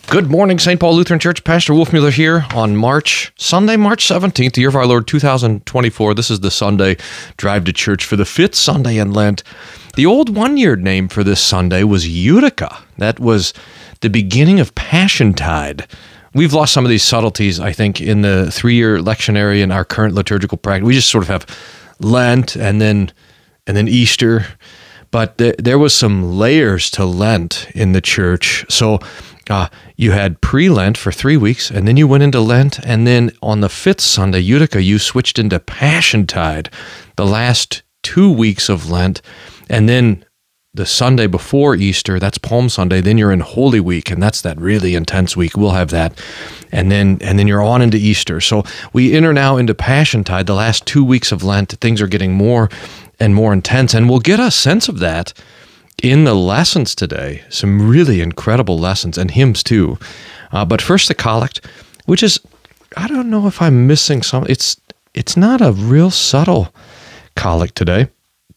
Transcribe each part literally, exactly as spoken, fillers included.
Good morning, Saint Paul Lutheran Church. Pastor Wolfmueller here on March, Sunday, March seventeenth, the year of our Lord, two thousand twenty-four. This is the Sunday drive to church for the fifth Sunday in Lent. The old one-year name for this Sunday was Eutycha. That was the beginning of Passiontide. We've lost some of these subtleties, I think, in the three-year lectionary and our current liturgical practice. We just sort of have Lent and then and then Easter. But th- there was some layers to Lent in the church. So uh, you had pre-Lent for three weeks, and then you went into Lent, and then on the fifth Sunday, Eutycha, you switched into Passiontide, the last two weeks of Lent, and then the Sunday before Easter, that's Palm Sunday, then you're in Holy Week, and that's that really intense week. We'll have that. And then and then you're on into Easter. So we enter now into Passiontide, the last two weeks of Lent. Things are getting more and more intense, and we'll get a sense of that in the lessons today. Some really incredible lessons, and hymns too. Uh, but first the collect, which is, I don't know if I'm missing some, it's it's not a real subtle collect today.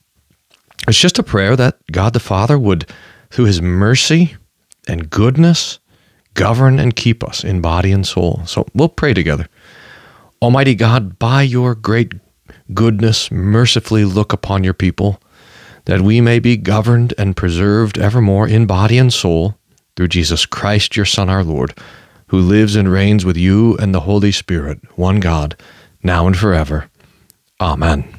It's just a prayer that God the Father would, through his mercy and goodness, govern and keep us in body and soul. So we'll pray together. Almighty God, by your great goodness, mercifully look upon your people, that we may be governed and preserved evermore in body and soul through Jesus Christ, your Son, our Lord, who lives and reigns with you and the Holy Spirit, one God, now and forever. Amen.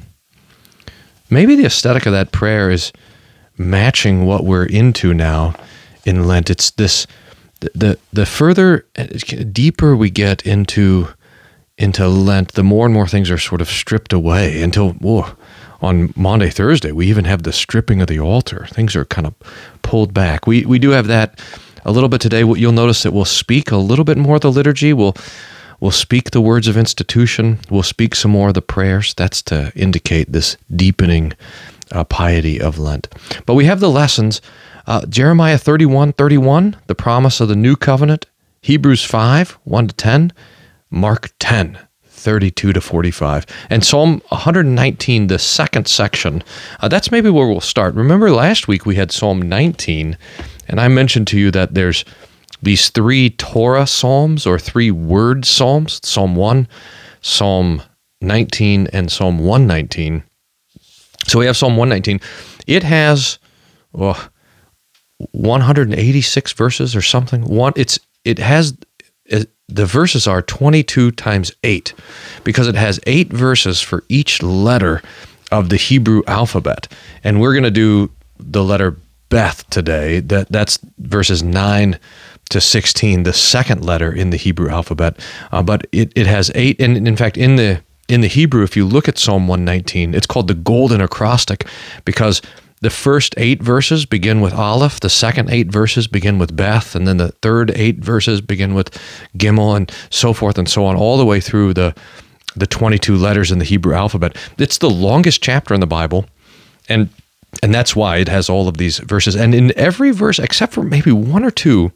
Maybe the aesthetic of that prayer is matching what we're into now in Lent. It's this, the the, the further, deeper we get into into Lent, the more and more things are sort of stripped away until, whoa, on Maundy, Thursday, we even have the stripping of the altar. Things are kind of pulled back. We we do have that a little bit today. You'll notice that we'll speak a little bit more of the liturgy. We'll We'll speak the words of institution. We'll speak some more of the prayers. That's to indicate this deepening uh, piety of Lent. But we have the lessons. Uh, Jeremiah thirty-one thirty-one, the promise of the new covenant. Hebrews five, one to ten. Mark ten, thirty-two to forty-five. And Psalm one nineteen, the second section. Uh, that's maybe where we'll start. Remember last week we had Psalm nineteen, and I mentioned to you that there's these three Torah psalms or three word psalms, Psalm one, Psalm nineteen, and Psalm one nineteen. So we have Psalm one nineteen. It has oh, one hundred eighty-six verses or something. One, it's it has it, the verses are twenty-two times eight because it has eight verses for each letter of the Hebrew alphabet. And we're going to do the letter Beth today. That that's verses nine to sixteen, the second letter in the Hebrew alphabet. Uh, but it, it has eight, and in fact, in the in the Hebrew, if you look at Psalm one nineteen, it's called the golden acrostic because the first eight verses begin with Aleph, the second eight verses begin with Beth, and then the third eight verses begin with Gimel, and so forth and so on, all the way through the the twenty-two letters in the Hebrew alphabet. It's the longest chapter in the Bible, and and that's why it has all of these verses. And in every verse, except for maybe one or two,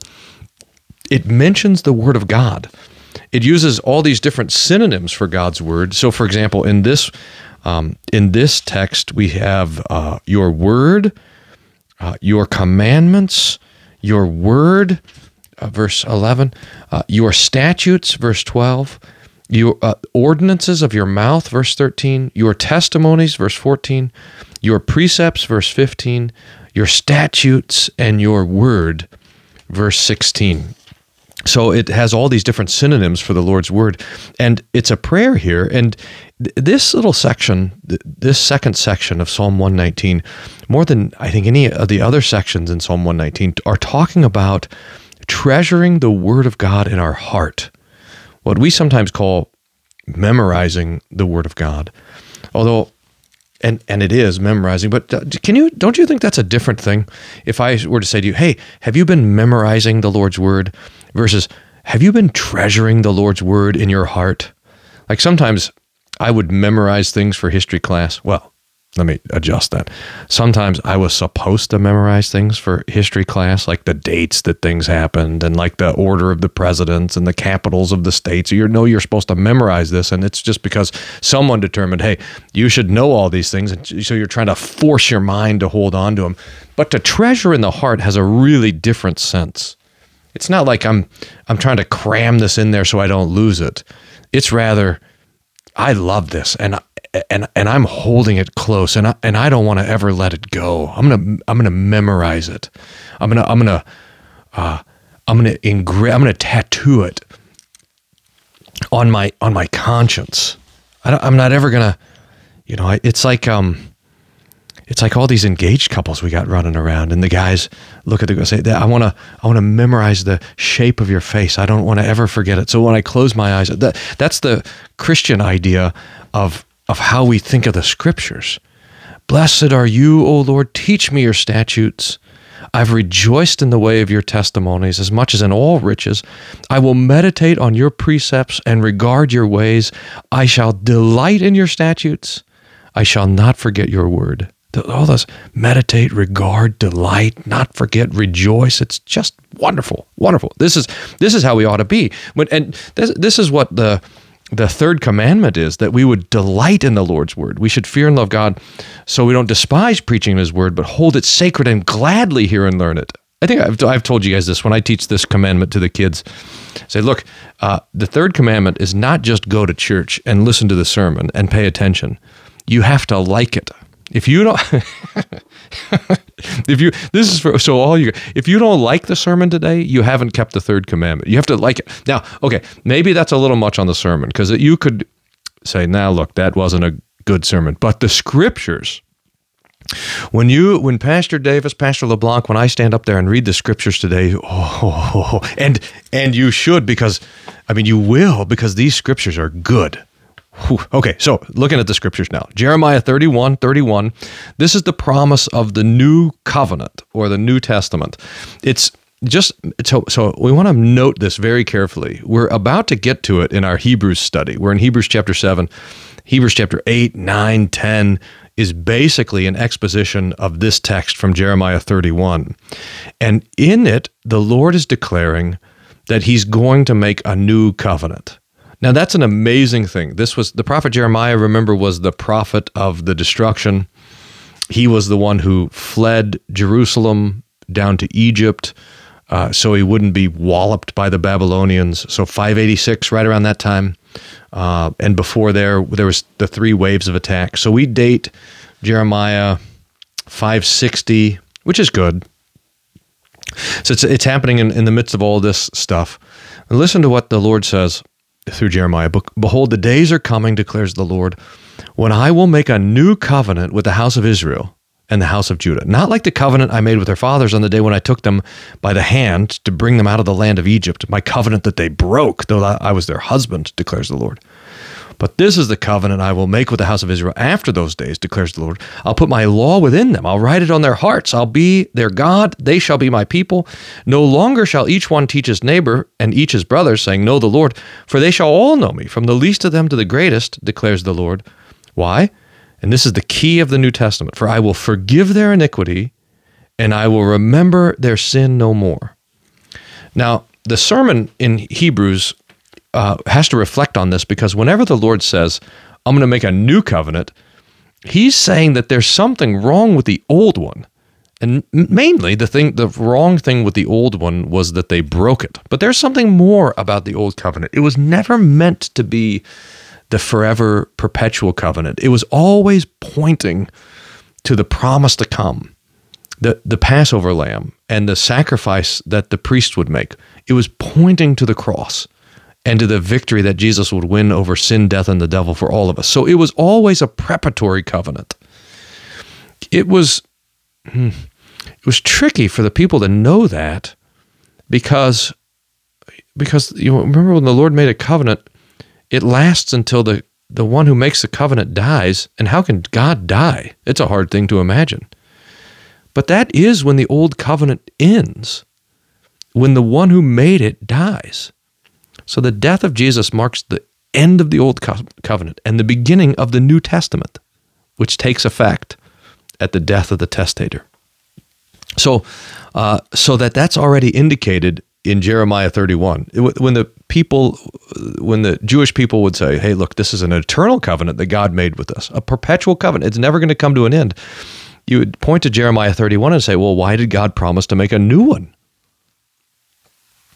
it mentions the Word of God. It uses all these different synonyms for God's Word. So, for example, in this um, in this text, we have uh, your Word, uh, your commandments, your Word, uh, verse eleven, uh, your statutes, verse twelve, your uh, ordinances of your mouth, verse thirteen, your testimonies, verse fourteen, your precepts, verse fifteen, your statutes and your Word, verse sixteen. So it has all these different synonyms for the Lord's Word, and it's a prayer here. And th- this little section, th- this second section of Psalm one nineteen, more than I think any of the other sections in Psalm one nineteen, are talking about treasuring the Word of God in our heart, what we sometimes call memorizing the Word of God. Although, and and it is memorizing, but can you don't you think that's a different thing? If I were to say to you, hey, have you been memorizing the Lord's Word? Versus, have you been treasuring the Lord's Word in your heart? Like sometimes I would memorize things for history class. Well, let me adjust that. Sometimes I was supposed to memorize things for history class, like the dates that things happened and like the order of the presidents and the capitals of the states. You know you're supposed to memorize this, and it's just because someone determined, hey, you should know all these things, and so you're trying to force your mind to hold on to them. But to treasure in the heart has a really different sense. It's not like I'm I'm trying to cram this in there so I don't lose it. It's rather, I love this, and and and I'm holding it close, and I and I don't want to ever let it go. I'm gonna I'm gonna memorize it. I'm gonna I'm gonna uh, I'm gonna engra- I'm gonna tattoo it on my on my conscience. I don't, I'm not ever gonna, you know. It's like um. It's like all these engaged couples we got running around, and the guys look at the girl and say, I want to I want to memorize the shape of your face. I don't want to ever forget it. So when I close my eyes, that, that's the Christian idea of, of how we think of the scriptures. Blessed are you, O Lord, teach me your statutes. I've rejoiced in the way of your testimonies as much as in all riches. I will meditate on your precepts and regard your ways. I shall delight in your statutes. I shall not forget your word. All those meditate, regard, delight, not forget, rejoice. It's just wonderful, wonderful. This is this is how we ought to be. When, and this this is what the the third commandment is, that we would delight in the Lord's word. We should fear and love God, so we don't despise preaching His word, but hold it sacred and gladly hear and learn it. I think I've I've told you guys this when I teach this commandment to the kids. I say, look, uh, the third commandment is not just go to church and listen to the sermon and pay attention. You have to like it. If you don't, if you, this is for, so all you, if you don't like the sermon today, you haven't kept the third commandment. You have to like it. Now, okay, maybe that's a little much on the sermon, because you could say, now look, that wasn't a good sermon. But the scriptures, when you, when Pastor Davis, Pastor LeBlanc, when I stand up there and read the scriptures today, oh, and, and you should, because, I mean, you will, because these scriptures are good. Whew. Okay, so looking at the scriptures now, Jeremiah thirty-one, thirty-one, this is the promise of the new covenant or the New Testament. It's just, so, so we want to note this very carefully. We're about to get to it in our Hebrews study. We're in Hebrews chapter seven. Hebrews chapter eight, nine, ten is basically an exposition of this text from Jeremiah thirty-one. And in it, the Lord is declaring that He's going to make a new covenant. Now, that's an amazing thing. This was, the prophet Jeremiah, remember, was the prophet of the destruction. He was the one who fled Jerusalem down to Egypt uh, so he wouldn't be walloped by the Babylonians. So five eighty-six, right around that time. Uh, and before there, there was the three waves of attack. So we date Jeremiah five sixty, which is good. So it's, it's happening in, in the midst of all this stuff. And listen to what the Lord says through Jeremiah. Behold, the days are coming, declares the Lord, when I will make a new covenant with the house of Israel and the house of Judah. Not like the covenant I made with their fathers on the day when I took them by the hand to bring them out of the land of Egypt, my covenant that they broke, though I was their husband, declares the Lord. But this is the covenant I will make with the house of Israel after those days, declares the Lord. I'll put my law within them. I'll write it on their hearts. I'll be their God. They shall be my people. No longer shall each one teach his neighbor and each his brother, saying, know the Lord, for they shall all know me, from the least of them to the greatest, declares the Lord. Why? And this is the key of the New Testament. For I will forgive their iniquity, and I will remember their sin no more. Now, the sermon in Hebrews Uh, has to reflect on this, because whenever the Lord says, I'm going to make a new covenant, He's saying that there's something wrong with the old one. And mainly the thing, the wrong thing with the old one was that they broke it. But there's something more about the old covenant. It was never meant to be the forever perpetual covenant. It was always pointing to the promise to come, the, the Passover lamb and the sacrifice that the priest would make. It was pointing to the cross and to the victory that Jesus would win over sin, death, and the devil for all of us. So it was always a preparatory covenant. It was, it was tricky for the people to know that, because, because you know, remember when the Lord made a covenant, it lasts until the, the one who makes the covenant dies. And how can God die? It's a hard thing to imagine. But that is when the old covenant ends, when the one who made it dies. So the death of Jesus marks the end of the Old Covenant and the beginning of the New Testament, which takes effect at the death of the testator. So, uh, so that that's already indicated in Jeremiah thirty-one. When the people, when the Jewish people would say, hey, look, this is an eternal covenant that God made with us, a perpetual covenant. It's never going to come to an end. You would point to Jeremiah thirty-one and say, well, why did God promise to make a new one?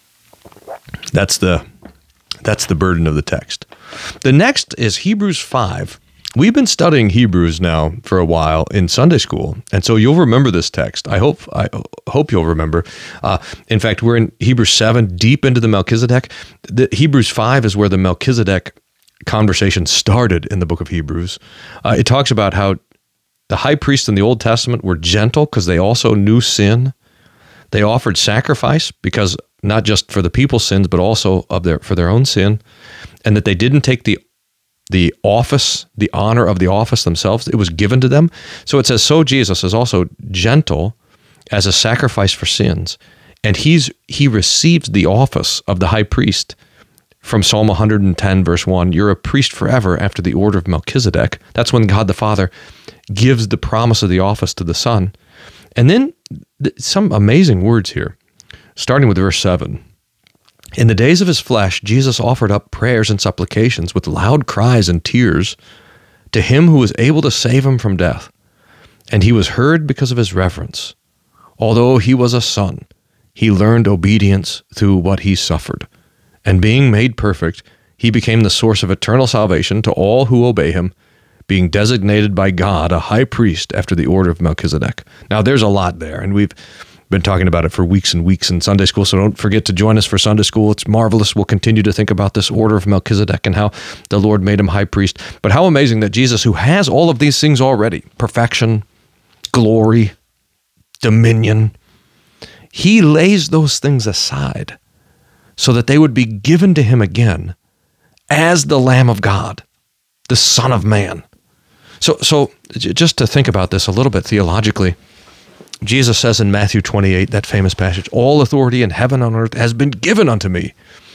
That's the that's the burden of the text. The next is Hebrews five. We've been studying Hebrews now for a while in Sunday school, and so you'll remember this text. I hope I hope you'll remember. Uh, in fact, we're in Hebrews seven, deep into the Melchizedek. The, Hebrews five is where the Melchizedek conversation started in the book of Hebrews. Uh, it talks about how the high priests in the Old Testament were gentle because they also knew sin. They offered sacrifice because not just for the people's sins, but also of their for their own sin, and that they didn't take the the office, the honor of the office themselves. It was given to them. So it says, so Jesus is also gentle as a sacrifice for sins. And he's he receives the office of the high priest from Psalm one hundred ten, verse one. You're a priest forever after the order of Melchizedek. That's when God the Father gives the promise of the office to the Son. And then th- some amazing words here, starting with verse seven. In the days of his flesh, Jesus offered up prayers and supplications with loud cries and tears to him who was able to save him from death. And he was heard because of his reverence. Although he was a son, he learned obedience through what he suffered. And being made perfect, he became the source of eternal salvation to all who obey him, being designated by God a high priest after the order of Melchizedek. Now, there's a lot there, and we've been talking about it for weeks and weeks in Sunday school, so don't forget to join us for Sunday school. It's marvelous. We'll continue to think about this order of Melchizedek and how the Lord made him high priest. But how amazing that Jesus, who has all of these things already, perfection, glory, dominion, he lays those things aside so that they would be given to him again as the Lamb of God, the Son of Man. So, so just to think about this a little bit theologically, Jesus says in Matthew twenty-eight, that famous passage, all authority in heaven and on earth has been given unto me.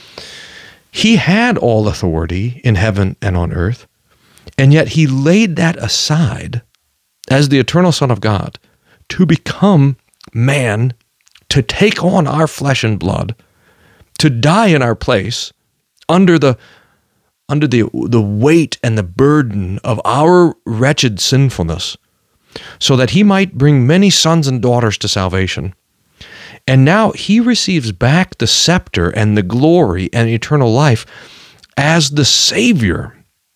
He had all authority in heaven and on earth, and yet he laid that aside as the eternal Son of God to become man, to take on our flesh and blood, to die in our place under the under the, the weight and the burden of our wretched sinfulness, so that he might bring many sons and daughters to salvation. And now he receives back the scepter and the glory and eternal life as the Savior.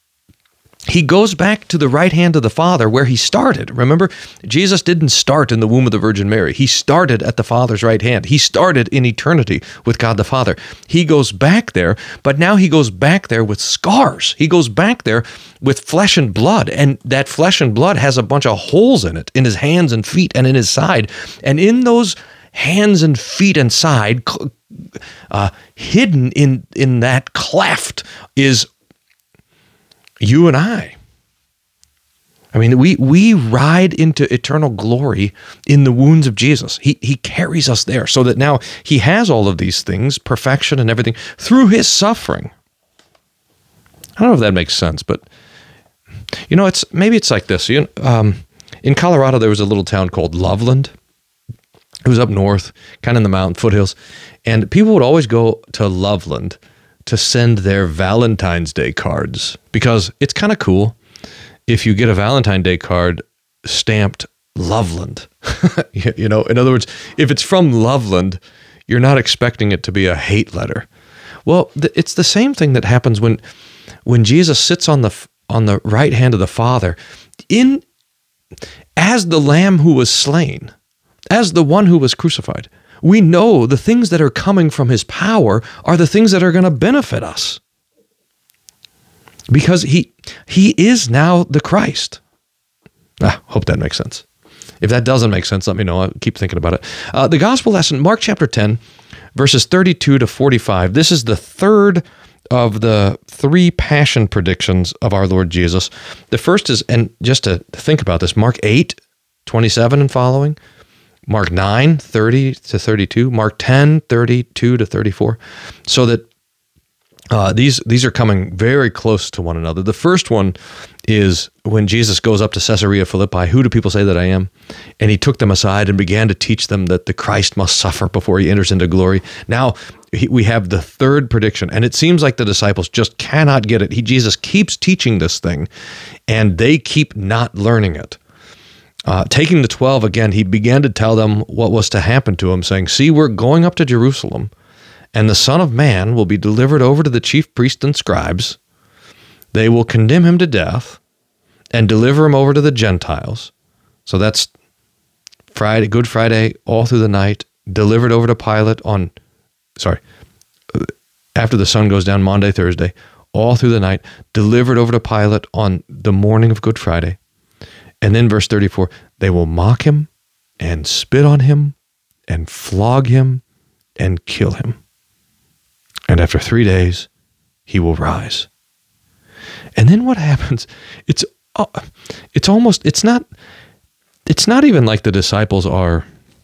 He goes back to the right hand of the Father where he started. Remember, Jesus didn't start in the womb of the Virgin Mary. He started at the Father's right hand. He started in eternity with God the Father. He goes back there, but now he goes back there with scars. He goes back there with flesh and blood, and that flesh and blood has a bunch of holes in it, in his hands and feet and in his side. And in those hands and feet and side, uh, hidden in, in that cleft is you and I. I mean, we we ride into eternal glory in the wounds of Jesus. He he carries us there so that now he has all of these things, perfection and everything, through his suffering. I don't know if that makes sense, but you know, it's maybe it's like this. You know, um, in Colorado, there was a little town called Loveland. It was up north, kind of in the mountain foothills, and people would always go to Loveland to send their Valentine's Day cards, because it's kind of cool if you get a Valentine's Day card stamped Loveland. You know, in other words, if it's from Loveland, you're not expecting it to be a hate letter. Well, th- it's the same thing that happens when when Jesus sits on the on the right hand of the Father, in as the Lamb who was slain, as the one who was crucified. We know the things that are coming from his power are the things that are going to benefit us. Because he he is now the Christ. Ah, hope that makes sense. If that doesn't make sense, let me know. I'll keep thinking about it. Uh, the gospel lesson, Mark chapter ten, verses thirty-two to forty-five. This is the third of the three passion predictions of our Lord Jesus. The first is, and just to think about this, Mark eight, twenty-seven and following, Mark nine, thirty to thirty-two, Mark ten, thirty-two to thirty-four, so that uh, these these are coming very close to one another. The first one is when Jesus goes up to Caesarea Philippi, who do people say that I am? And he took them aside and began to teach them that the Christ must suffer before he enters into glory. Now he, we have the third prediction, and it seems like the disciples just cannot get it. He, Jesus keeps teaching this thing, and they keep not learning it. Uh, taking the twelve again, he began to tell them what was to happen to him, saying, see, we're going up to Jerusalem, And the Son of Man will be delivered over to the chief priests and scribes. They will condemn him to death and deliver him over to the Gentiles. So that's Friday, Good Friday, all through the night, delivered over to Pilate on, sorry, after the sun goes down, Monday, Thursday, all through the night, delivered over to Pilate on the morning of Good Friday. And then verse thirty-four, they will mock him and spit on him and flog him and kill him. And after three days, he will rise. And then what happens? It's uh, it's almost, it's not, it's not even like the disciples are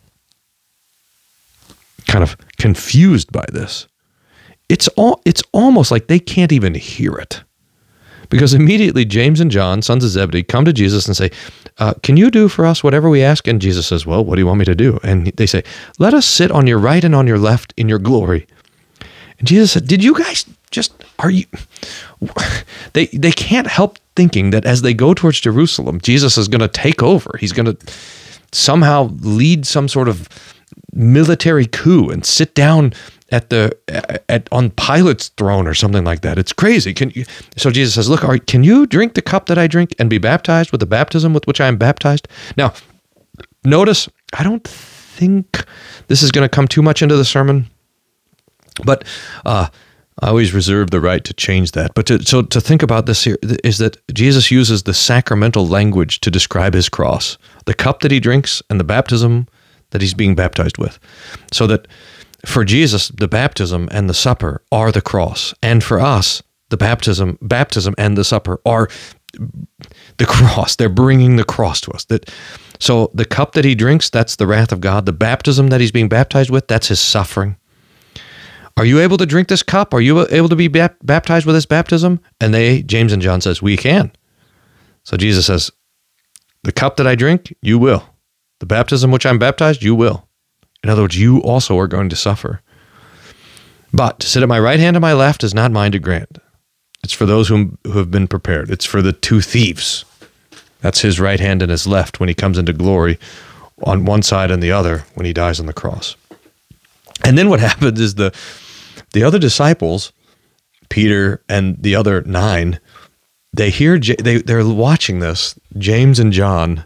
kind of confused by this. It's all, it's almost like they can't even hear it. Because immediately James and John, sons of Zebedee, come to Jesus and say, uh, can you do for us whatever we ask? And Jesus says, well, what do you want me to do? And they say, let us sit on your right and on your left in your glory. And Jesus said, did you guys just, are you, they they can't help thinking that as they go towards Jerusalem, Jesus is going to take over. He's going to somehow lead some sort of military coup and sit down at the at on Pilate's throne or something like that. It's crazy. Can you, so Jesus says, look, are, can you drink the cup that I drink and be baptized with the baptism with which I am baptized? Now, notice, I don't think this is going to come too much into the sermon, but uh, I always reserve the right to change that. But to, so to think about this here is that Jesus uses the sacramental language to describe his cross, the cup that he drinks and the baptism that he's being baptized with. So that for Jesus, the baptism and the supper are the cross. And for us, the baptism, baptism and the supper are the cross. They're bringing the cross to us. That, so the cup that he drinks, that's the wrath of God. The baptism that he's being baptized with, that's his suffering. Are you able to drink this cup? Are you able to be bap- baptized with this baptism? And they, James and John says, we can. So Jesus says, the cup that I drink, you will. The baptism which I'm baptized, you will. In other words, you also are going to suffer. But to sit at my right hand and my left is not mine to grant. It's for those whom, who have been prepared. It's for the two thieves. That's his right hand and his left when he comes into glory on one side and the other when he dies on the cross. And then what happens is the the other disciples, Peter and the other nine, they hear, they, they're watching this, James and John.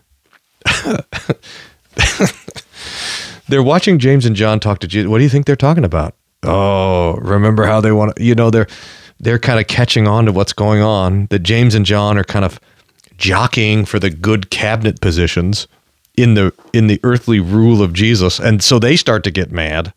They're watching James and John talk to Jesus. What do you think they're talking about? Oh, remember how they want to, you know, they're, they're kind of catching on to what's going on, that James and John are kind of jockeying for the good cabinet positions in the, in the earthly rule of Jesus. And so they start to get mad.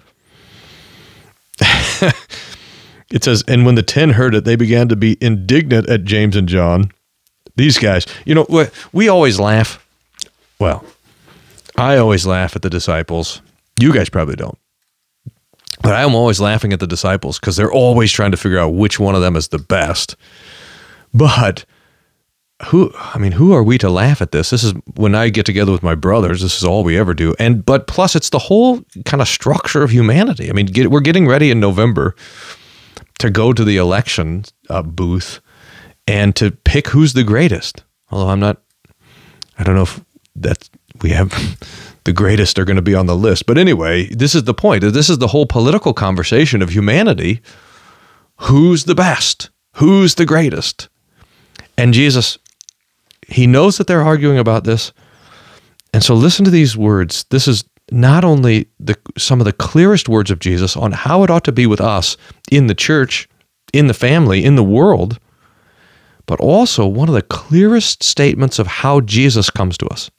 It says, and when the ten heard it, they began to be indignant at James and John. These guys, you know, we, we always laugh. Well, I always laugh at the disciples. You guys probably don't. But I'm always laughing at the disciples because they're always trying to figure out which one of them is the best. But who, I mean, who are we to laugh at this? This is when I get together with my brothers, this is all we ever do. And, but plus it's the whole kind of structure of humanity. I mean, get, we're getting ready in November to go to the election uh, booth and to pick who's the greatest. Although I'm not, I don't know if that we have the greatest are going to be on the list. But anyway, this is the point. This is the whole political conversation of humanity. Who's the best? Who's the greatest? And Jesus, he knows that they're arguing about this. And so listen to these words. This is not only the some of the clearest words of Jesus on how it ought to be with us in the church, in the family, in the world, but also one of the clearest statements of how Jesus comes to us.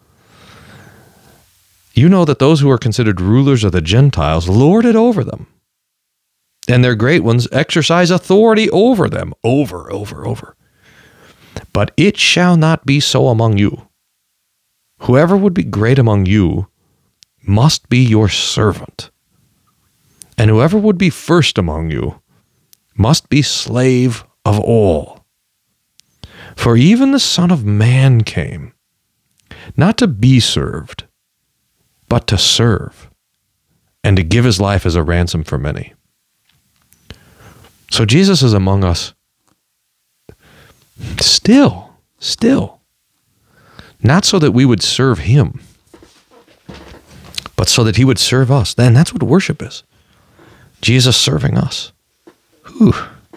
You know that those who are considered rulers of the Gentiles lord it over them, and their great ones exercise authority over them, over, over, over. But it shall not be so among you. Whoever would be great among you must be your servant, and whoever would be first among you must be slave of all. For even the Son of Man came, not to be served, but to serve, and to give his life as a ransom for many. So Jesus is among us still, still, not so that we would serve him, but so that he would serve us. Then that's what worship is. Jesus serving us. Whew.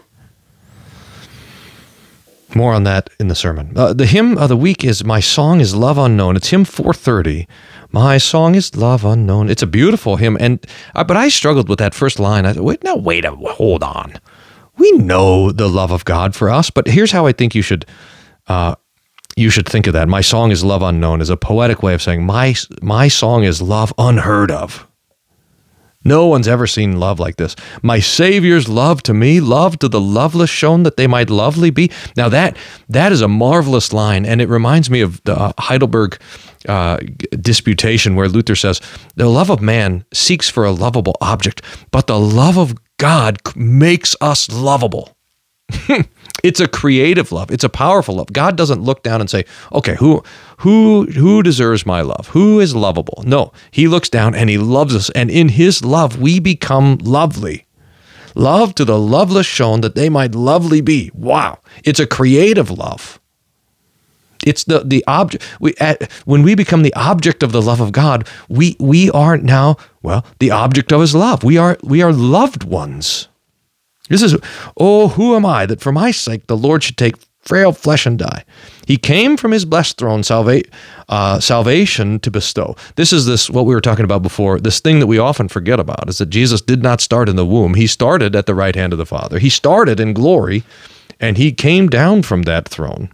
More on that in the sermon. Uh, the hymn of the week is My Song is Love Unknown. It's hymn four thirty. My song is love unknown. It's a beautiful hymn, and uh, but I struggled with that first line. I thought, wait, no, wait, a, hold on. We know the love of God for us, but here's how I think you should uh, you should think of that. My song is love unknown is a poetic way of saying my my song is love unheard of. No one's ever seen love like this. My Savior's love to me, love to the loveless shown that they might lovely be. Now that that is a marvelous line, and it reminds me of the uh, Heidelberg uh, disputation where Luther says, the love of man seeks for a lovable object, but the love of God makes us lovable. It's a creative love. It's a powerful love. God doesn't look down and say, okay, who who who deserves my love? Who is lovable? No, he looks down and he loves us. And in his love, we become lovely. Love to the loveless shown that they might lovely be. Wow. It's a creative love. It's the the object. We at, when we become the object of the love of God, we we are now, well, the object of his love. We are we are loved ones. This is, oh, who am I that for my sake the Lord should take frail flesh and die? He came from his blessed throne salva- uh, salvation to bestow. This is this what we were talking about before, this thing that we often forget about is that Jesus did not start in the womb. He started at the right hand of the Father. He started in glory, and he came down from that throne.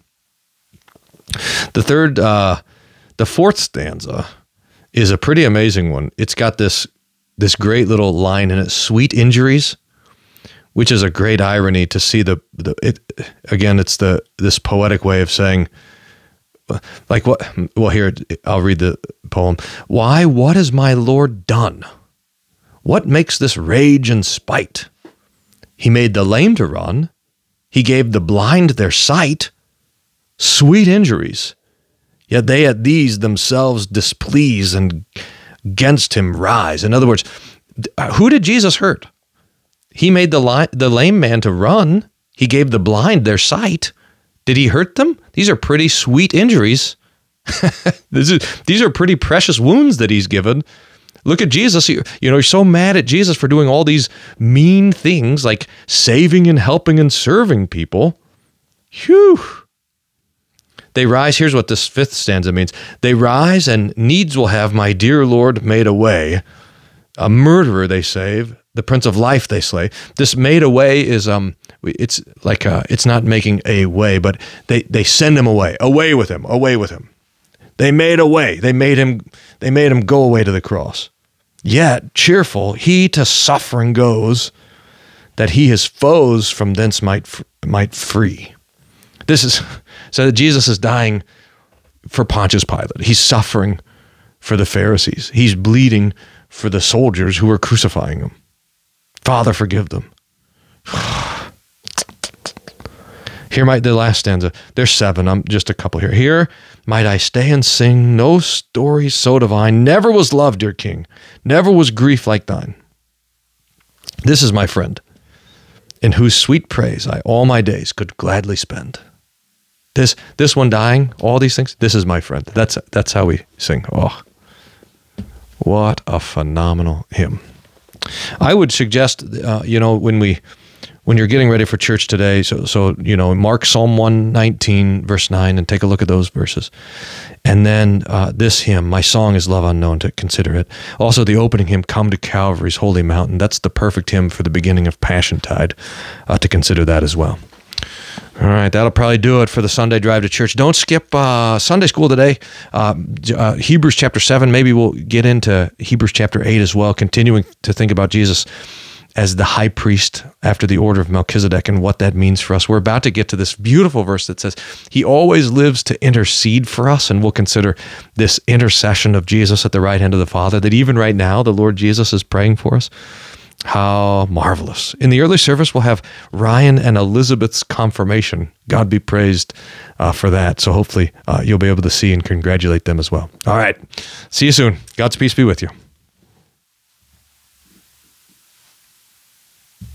The third, uh, the fourth stanza is a pretty amazing one. It's got this, this great little line in it, sweet injuries, which is a great irony to see the, the it, again, it's the this poetic way of saying, like what, well, here, I'll read the poem. Why, what has my Lord done? What makes this rage and spite? He made the lame to run. He gave the blind their sight. Sweet injuries. Yet they at these themselves displease and against him rise. In other words, who did Jesus hurt? He made the li- the lame man to run. He gave the blind their sight. Did he hurt them? These are pretty sweet injuries. this is, these are pretty precious wounds that he's given. Look at Jesus. You, you know, you're so mad at Jesus for doing all these mean things like saving and helping and serving people. Phew. They rise. Here's what this fifth stanza means. They rise and needs will have my dear Lord made away. A murderer they save. The Prince of Life they slay. This made away is um, it's like uh, it's not making a way, but they they send him away, away with him, away with him. They made away. They made him. They made him go away to the cross. Yet cheerful he to suffering goes, that he his foes from thence might might free. This is so that Jesus is dying for Pontius Pilate. He's suffering for the Pharisees. He's bleeding for the soldiers who were crucifying him. Father, forgive them. Here might the last stanza. There's seven. I'm just a couple here. Here might I stay and sing. No story so divine. Never was love, dear King. Never was grief like thine. This is my friend, in whose sweet praise I all my days could gladly spend. This this one dying, all these things. This is my friend. That's that's how we sing. Oh, what a phenomenal hymn. I would suggest, uh, you know, when we, when you're getting ready for church today, so, so, you know, mark Psalm one nineteen, verse nine, and take a look at those verses. And then uh, this hymn, My Song is Love Unknown, to consider it. Also, the opening hymn, Come to Calvary's Holy Mountain. That's the perfect hymn for the beginning of Passiontide, uh, to consider that as well. All right, that'll probably do it for the Sunday drive to church. Don't skip uh, Sunday school today. Uh, uh, Hebrews chapter seven. Maybe we'll get into Hebrews chapter eight as well, continuing to think about Jesus as the high priest after the order of Melchizedek and what that means for us. We're about to get to this beautiful verse that says, he always lives to intercede for us, and we'll consider this intercession of Jesus at the right hand of the Father, that even right now, the Lord Jesus is praying for us. How marvelous. In the early service, we'll have Ryan and Elizabeth's confirmation. God be praised uh, for that. So hopefully uh, you'll be able to see and congratulate them as well. All right. See you soon. God's peace be with you.